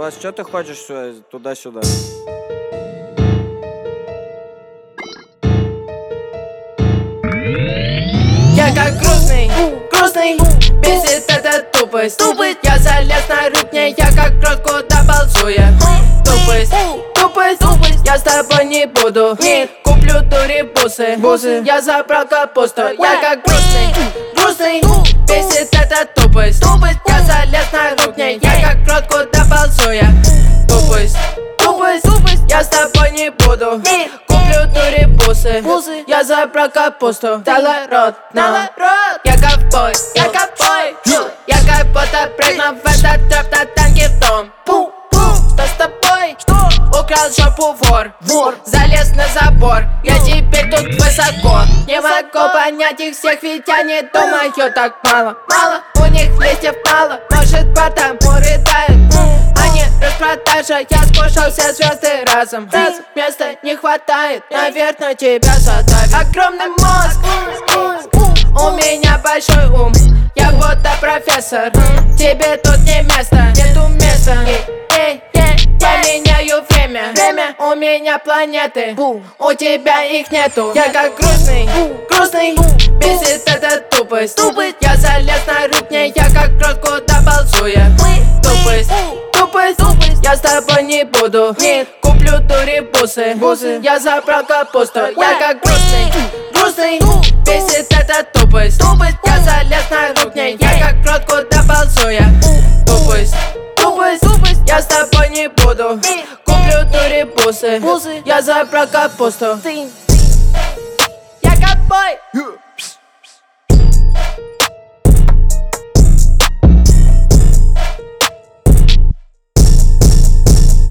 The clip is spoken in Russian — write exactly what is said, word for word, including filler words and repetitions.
Бас, что ты ходишь туда-сюда? Я как грустный, грустный, бесит эта тупость. Тупость. Я залез на рыбне, я как крот, куда ползуя. Тупость, тупость, тупость. Я с тобой не буду. Нет. Куплю дури бусы, бусы. Я забрал капусту. Я как грустный, грустный, бесит эта тупость. Тупость. Я залез на рыбне, я как крот, куда ползуя. Тупость, тупость, тупость. Я с тобой не буду. Нет. Куплю дури бусы, бусы. Я забрал капусту. Дала рот, дала рот. Я ковбой, я ковбой. Я как будто прыгнул в этот трэп на танке в дом. Пу, пу, что с тобой? Что? Украл жопу вор, вор. Залез на забор, я теперь тут высоко. Не могу понять их всех, ведь я не думаю так мало. Мало, у них листьев мало. Может потому рыдают. Они распродажа, я скушал все звезды разом. Раз, места не хватает, наверное тебя задавит. Огромный мозг, у меня большой ум. Я будто профессор, тебе тут не место, нету места. Эй, эй, я меняю время, время. У меня планеты, у тебя их нету. Я как грустный, грустный, бесит эта тупость. Я залез на рыбне, я как крот, куда ползуя. Тупость, тупость, тупость. Я с тобой не буду. Нет. Куплю дури бусы, бусы. Я забрал капусту. Я как грустный, грустный, бесит эта тупость. Тупость. Я залез на рыбне, я как крот, куда ползуя. Тупость, тупость, тупость. Я с тобой не буду. Куплю дури бусы, бусы. Я забрал капусту. Я ковбой.